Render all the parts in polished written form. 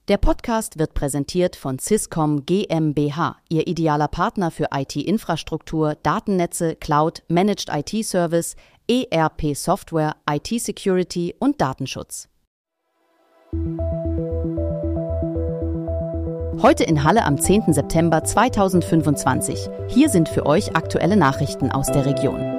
Der Podcast wird präsentiert von Syscom GmbH, Ihr idealer Partner für IT-Infrastruktur, Datennetze, Cloud, Managed IT-Service, ERP-Software, IT-Security und Datenschutz. Heute in Halle am 10. September 2025. Hier sind für euch aktuelle Nachrichten aus der Region.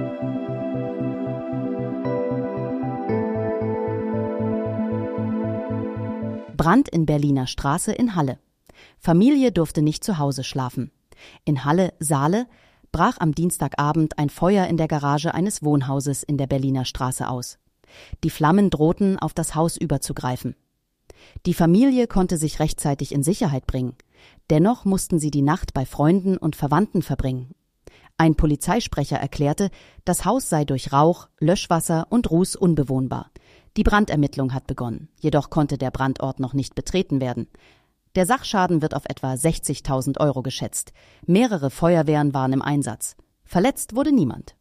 Brand in Berliner Straße in Halle. Familie durfte nicht zu Hause schlafen. In Halle-Saale brach am Dienstagabend ein Feuer in der Garage eines Wohnhauses in der Berliner Straße aus. Die Flammen drohten, auf das Haus überzugreifen. Die Familie konnte sich rechtzeitig in Sicherheit bringen. Dennoch mussten sie die Nacht bei Freunden und Verwandten verbringen. Ein Polizeisprecher erklärte, das Haus sei durch Rauch, Löschwasser und Ruß unbewohnbar. Die Brandermittlung hat begonnen, jedoch konnte der Brandort noch nicht betreten werden. Der Sachschaden wird auf etwa 60.000 € geschätzt. Mehrere Feuerwehren waren im Einsatz. Verletzt wurde niemand.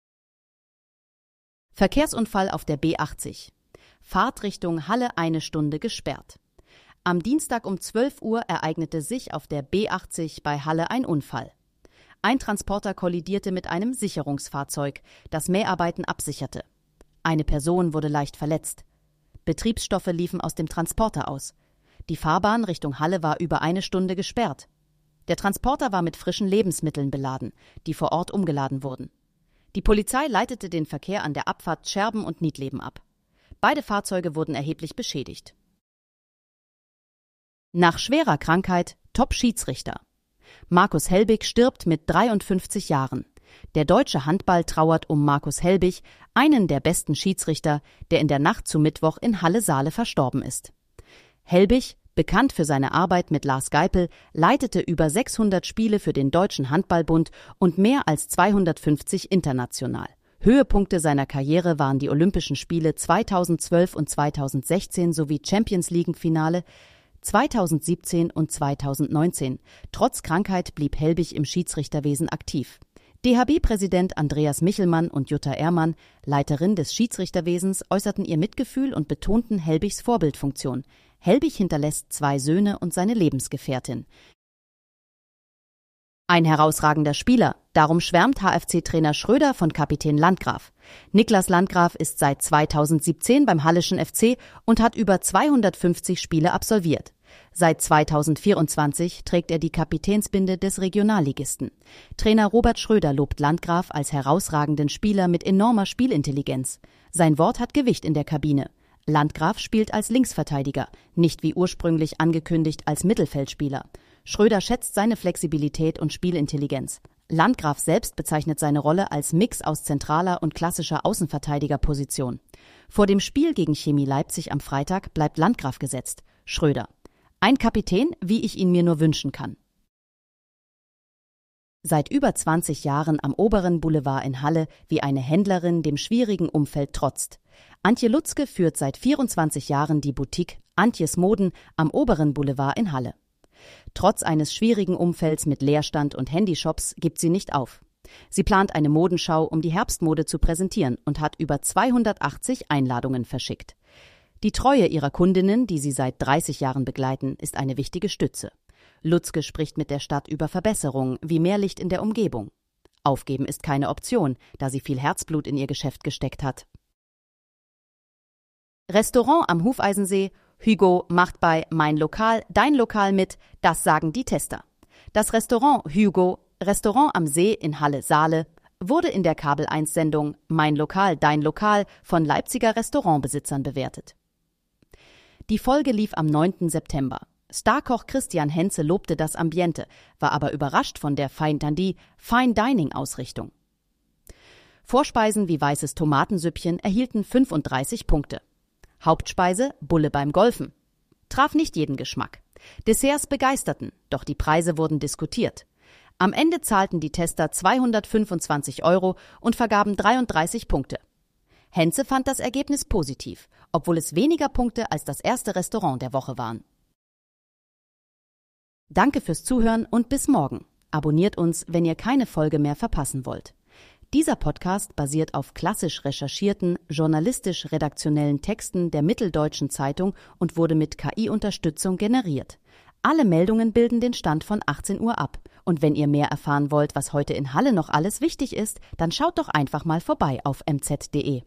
Verkehrsunfall auf der B80. Fahrt Richtung Halle 1 Stunde gesperrt. Am Dienstag um 12 Uhr ereignete sich auf der B80 bei Halle ein Unfall. Ein Transporter kollidierte mit einem Sicherungsfahrzeug, das Mäharbeiten absicherte. Eine Person wurde leicht verletzt. Betriebsstoffe liefen aus dem Transporter aus. Die Fahrbahn Richtung Halle war über 1 Stunde gesperrt. Der Transporter war mit frischen Lebensmitteln beladen, die vor Ort umgeladen wurden. Die Polizei leitete den Verkehr an der Abfahrt Scherben und Niedleben ab. Beide Fahrzeuge wurden erheblich beschädigt. Nach schwerer Krankheit Top-Schiedsrichter. Markus Helbig stirbt mit 53 Jahren. Der deutsche Handball trauert um Markus Helbig, einen der besten Schiedsrichter, der in der Nacht zu Mittwoch in Halle-Saale verstorben ist. Helbig, bekannt für seine Arbeit mit Lars Geipel, leitete über 600 Spiele für den Deutschen Handballbund und mehr als 250 international. Höhepunkte seiner Karriere waren die Olympischen Spiele 2012 und 2016 sowie Champions-League-Finale 2017 und 2019. Trotz Krankheit blieb Helbig im Schiedsrichterwesen aktiv. DHB-Präsident Andreas Michelmann und Jutta Ehrmann, Leiterin des Schiedsrichterwesens, äußerten ihr Mitgefühl und betonten Helbigs Vorbildfunktion. Helbig hinterlässt 2 Söhne und seine Lebensgefährtin. Ein herausragender Spieler, darum schwärmt HFC-Trainer Schröder von Kapitän Landgraf. Niklas Landgraf ist seit 2017 beim Halleschen FC und hat über 250 Spiele absolviert. Seit 2024 trägt er die Kapitänsbinde des Regionalligisten. Trainer Robert Schröder lobt Landgraf als herausragenden Spieler mit enormer Spielintelligenz. Sein Wort hat Gewicht in der Kabine. Landgraf spielt als Linksverteidiger, nicht wie ursprünglich angekündigt als Mittelfeldspieler. Schröder schätzt seine Flexibilität und Spielintelligenz. Landgraf selbst bezeichnet seine Rolle als Mix aus zentraler und klassischer Außenverteidigerposition. Vor dem Spiel gegen Chemie Leipzig am Freitag bleibt Landgraf gesetzt. Schröder: Ein Kapitän, wie ich ihn mir nur wünschen kann. Seit über 20 Jahren am Oberen Boulevard in Halle, wie eine Händlerin dem schwierigen Umfeld trotzt. Antje Lutzke führt seit 24 Jahren die Boutique Antjes Moden am Oberen Boulevard in Halle. Trotz eines schwierigen Umfelds mit Leerstand und Handyshops gibt sie nicht auf. Sie plant eine Modenschau, um die Herbstmode zu präsentieren und hat über 280 Einladungen verschickt. Die Treue ihrer Kundinnen, die sie seit 30 Jahren begleiten, ist eine wichtige Stütze. Lutzke spricht mit der Stadt über Verbesserungen wie mehr Licht in der Umgebung. Aufgeben ist keine Option, da sie viel Herzblut in ihr Geschäft gesteckt hat. Restaurant am Hufeisensee. Hugo macht bei Mein Lokal, Dein Lokal mit, das sagen die Tester. Das Restaurant Hugo, Restaurant am See in Halle-Saale, wurde in der Kabel-1-Sendung Mein Lokal, Dein Lokal von Leipziger Restaurantbesitzern bewertet. Die Folge lief am 9. September. Starkoch Christian Henze lobte das Ambiente, war aber überrascht von der Fine Dining Ausrichtung. Vorspeisen wie weißes Tomatensüppchen erhielten 35 Punkte. Hauptspeise Bulle beim Golfen. Traf nicht jeden Geschmack. Desserts begeisterten, doch die Preise wurden diskutiert. Am Ende zahlten die Tester 225 € und vergaben 33 Punkte. Henze fand das Ergebnis positiv, obwohl es weniger Punkte als das erste Restaurant der Woche waren. Danke fürs Zuhören und bis morgen. Abonniert uns, wenn ihr keine Folge mehr verpassen wollt. Dieser Podcast basiert auf klassisch recherchierten, journalistisch-redaktionellen Texten der Mitteldeutschen Zeitung und wurde mit KI-Unterstützung generiert. Alle Meldungen bilden den Stand von 18 Uhr ab. Und wenn ihr mehr erfahren wollt, was heute in Halle noch alles wichtig ist, dann schaut doch einfach mal vorbei auf mz.de.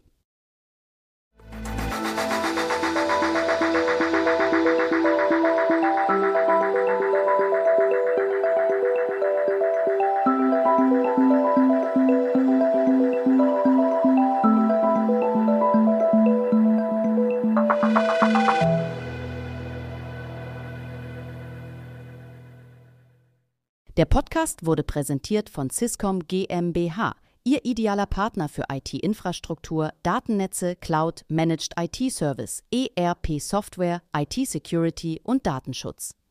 Der Podcast wurde präsentiert von Syscom GmbH, Ihr idealer Partner für IT-Infrastruktur, Datennetze, Cloud, Managed IT-Service, ERP-Software, IT-Security und Datenschutz.